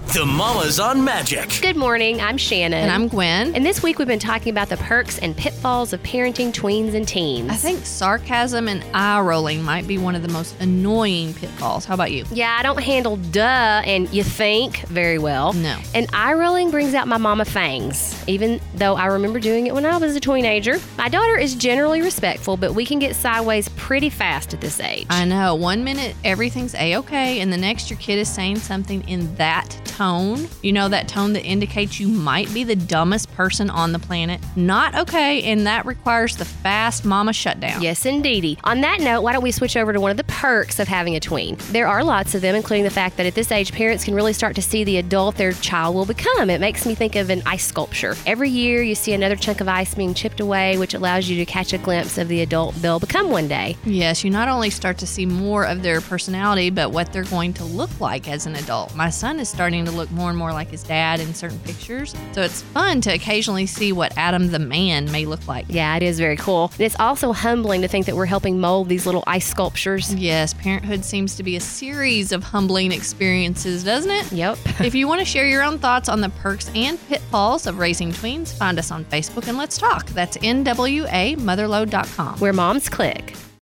The Mamas on Magic. Good morning, I'm Shannon. And I'm Gwen. And this week we've been talking about the perks and pitfalls of parenting tweens and teens. I think sarcasm and eye rolling might be one of the most annoying pitfalls. How about you? Yeah, I don't handle duh and you think very well. No. And eye rolling brings out my mama fangs, even though I remember doing it when I was a teenager. My daughter is generally respectful, but we can get sideways pretty fast at this age. I know. 1 minute everything's A-okay, and the next your kid is saying something in that tone. You know, that tone that indicates you might be the dumbest person on the planet. Not okay, and that requires the fast mama shutdown. Yes, indeedy. On that note, why don't we switch over to one of the perks of having a tween? There are lots of them, including the fact that at this age, parents can really start to see the adult their child will become. It makes me think of an ice sculpture. Every year, you see another chunk of ice being chipped away, which allows you to catch a glimpse of the adult they'll become one day. Yes, you not only start to see more of their personality, but what they're going to look like as an adult. My son is starting to look more and more like his dad in certain pictures, so it's fun to occasionally see what Adam the man may look like. Yeah, it is very cool. And it's also humbling to think that we're helping mold these little ice sculptures. Yes, parenthood seems to be a series of humbling experiences, doesn't it? Yep. If you want to share your own thoughts on the perks and pitfalls of raising tweens, find us on Facebook and let's talk. That's NWAmotherload.com. Where moms click.